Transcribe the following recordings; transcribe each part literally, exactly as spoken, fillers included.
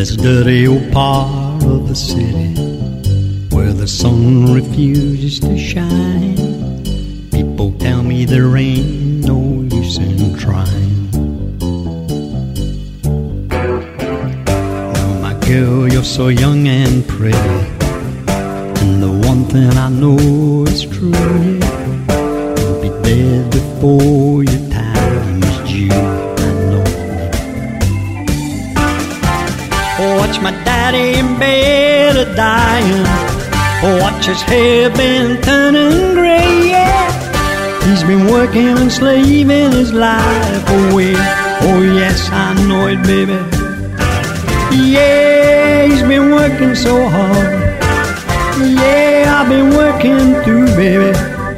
this dirty old part of the city where the sun refuses to shine. People tell me there ain't no use in trying. Now my girl, you're so young and pretty, and the one thing I know is true, you'll be dead before your time is due. I know. Oh, watch my daddy in bed a dying. Oh, watch his hair been turning gray, yeah. He's been working and slaving his life away. Oh yes, I know it, baby. Yeah, he's been working so hard. Yeah, I've been working too, baby.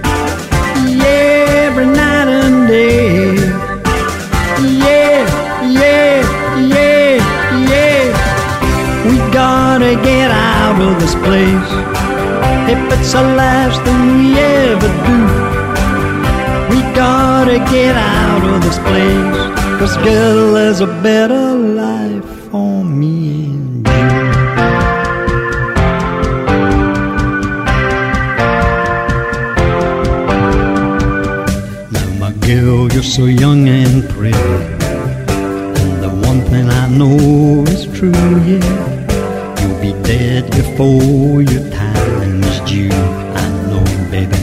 Yeah, every night and day. Yeah, yeah, yeah, yeah. We gotta get out of this place, if it's the last thing we ever do. We gotta get out of this place, 'cause girl, there's a better life for me and you. Now my girl, you're so young and pretty, and the one thing I know is true, yeah. You'll be dead before your time is due. I know, baby.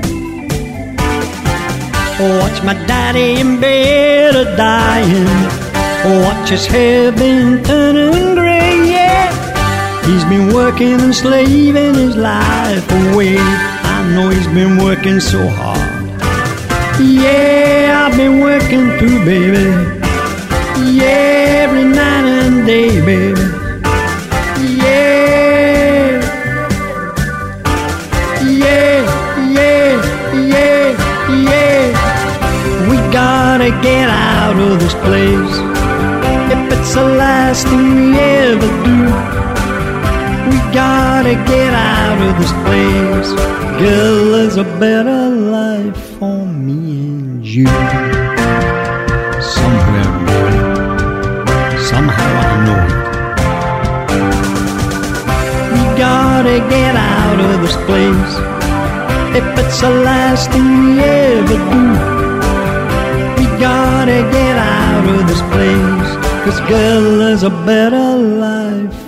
Oh, watch my daddy in bed a dying. Oh, watch his hair been turning gray, yeah. He's been working and slaving his life away. I know he's been working so hard. Yeah, I've been working too, baby. Yeah, every night and day, baby. Yeah, yeah, yeah, yeah, yeah. We gotta get out of this place, if it's the last thing we ever do. We gotta get out of this place, girl, there's a better life for me and you. Somewhere, baby, somehow I know it. We gotta get out of this place, if it's the last thing we ever do. We gotta get out of this place, 'cause girl, there's a better life